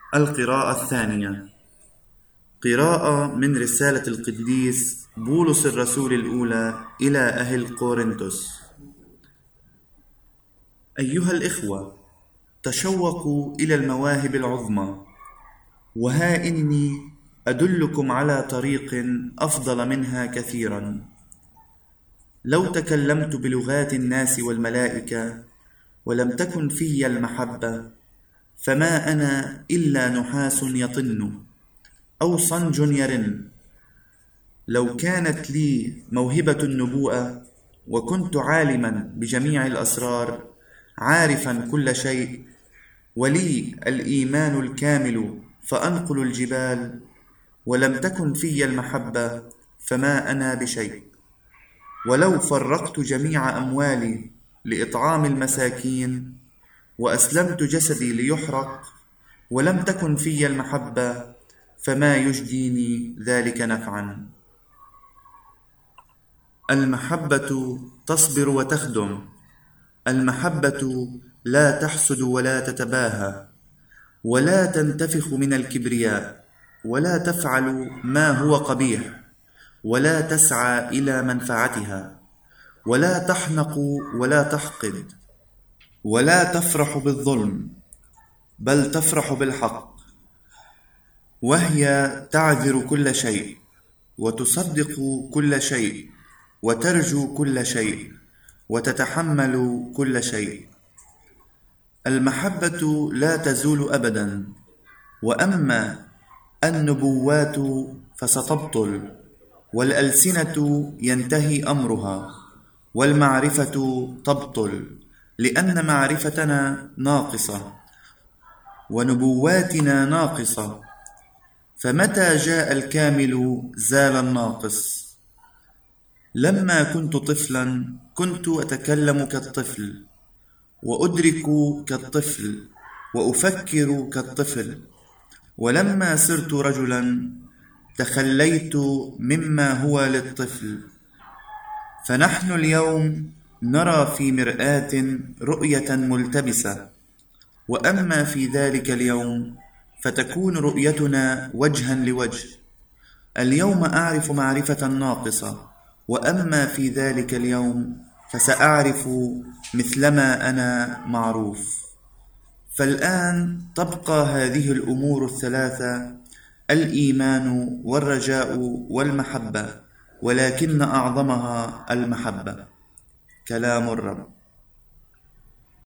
القراءة الثانية. قراءة من رسالة القديس بولس الرسول الأولى إلى أهل قورنثوس. أيها الإخوة، تشوقوا إلى المواهب العظمى، وها إني أدلكم على طريق أفضل منها كثيرا. لو تكلمت بلغات الناس والملائكة ولم تكن في المحبة، فما أنا إلا نحاس يطن أو صنج يرن. لو كانت لي موهبة النبوءة وكنت عالما بجميع الأسرار، عارفا كل شيء، ولي الإيمان الكامل فأنقل الجبال، ولم تكن في المحبة، فما أنا بشيء. ولو فرقت جميع أموالي لإطعام المساكين وأسلمت جسدي ليحرق، ولم تكن في المحبة، فما يجديني ذلك نفعا. المحبة تصبر وتخدم. المحبة لا تحسد ولا تتباهى، ولا تنتفخ من الكبرياء، ولا تفعل ما هو قبيح، ولا تسعى إلى منفعتها، ولا تحنق ولا تحقد، ولا تفرح بالظلم، بل تفرح بالحق. وهي تعذر كل شيء، وتصدق كل شيء، وترجو كل شيء، وتتحمل كل شيء. المحبة لا تزول أبدا. وأما النبوات فستبطل، والألسنة ينتهي أمرها، والمعرفة تبطل، لأن معرفتنا ناقصة ونبواتنا ناقصة. فمتى جاء الكامل زال الناقص. لما كنت طفلا كنت أتكلم كالطفل، وأدرك كالطفل، وأفكر كالطفل. ولما صرت رجلا تخليت مما هو للطفل. فنحن اليوم نرى في مرآة رؤية ملتبسة، وأما في ذلك اليوم فتكون رؤيتنا وجها لوجه. اليوم أعرف معرفة ناقصة، وأما في ذلك اليوم فسأعرف مثلما أنا معروف. فالآن تبقى هذه الأمور الثلاثة: الإيمان والرجاء والمحبة، ولكن أعظمها المحبة. كلام الرب.